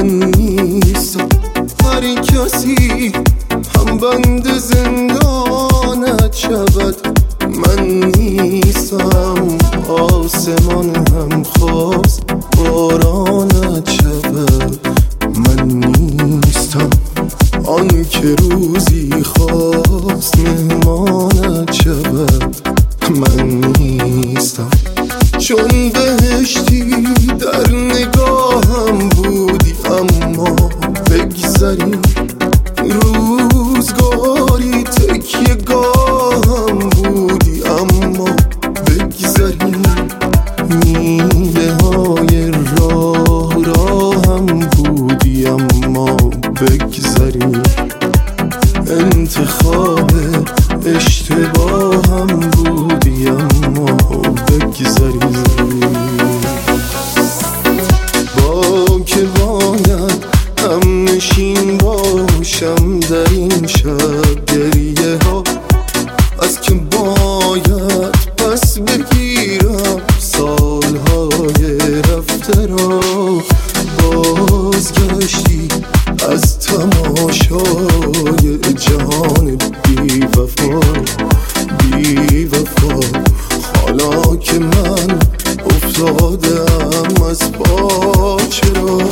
نیستم. هر کسی هم بند زندانت شود، من نیستم. آسمان هم خواست بارانت شود، من نیستم. آن که روزی خواست مهمانت شود، من نیستم. چون بهشتی در نگاهم بودی، اما بگذری روزگاری تکیه گاهم بودی، اما بگذری میوه های راهم بودی، اما بگذری انتخاب اشتباهم بودی، اما بگذری. با که باید هم نشین باشم در این شب گریه ها، از که باید پس بگیرم سالهای رفته را. بازگشتی از تماشای جهان بی وفا، بی وفا. حالا که من افتادم از پا، چرا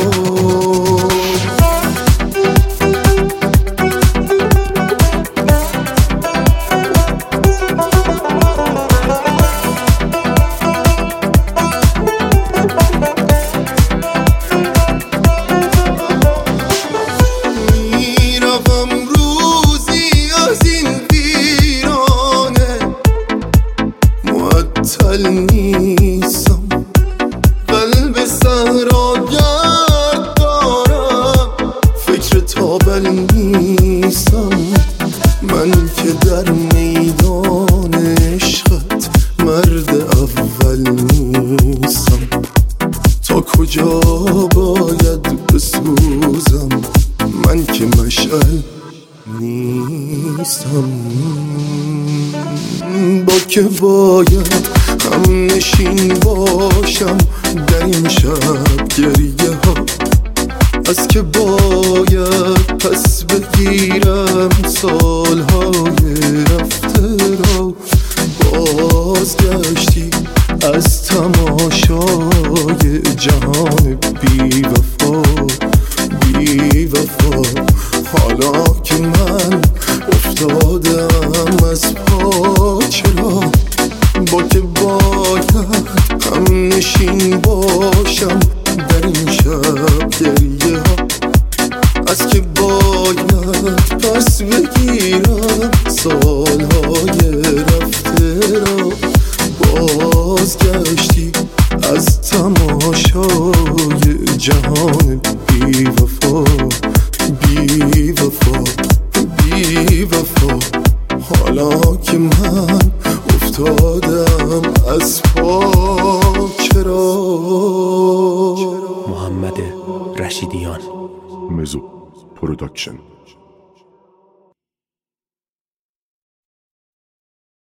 معطل نیستم. قلب صحراگرد دارم، فکر تابل نیستم. من که در میدان عشقت مرد اول نیستم. تا کجا باید بسوزم، من که مشعل نیستم. با که باید هم نشین باشم در این شب گریه ها، از که باید پس بگیرم سالهای رفته را. بازگشتی از تماشای جهان بی وفا، بی وفا. حالا که من افتادم از پا، چرا با که باید هم نشین باشم در این شب گریه ها، از که باید پس بگیرم سالهای رفته را. بازگشتی از تماشای جهان بی وفا، بی وفا، بی وفا. حالا که من افتادم از پا، چرا. محمد رشیدیان، مزو پروداکشن.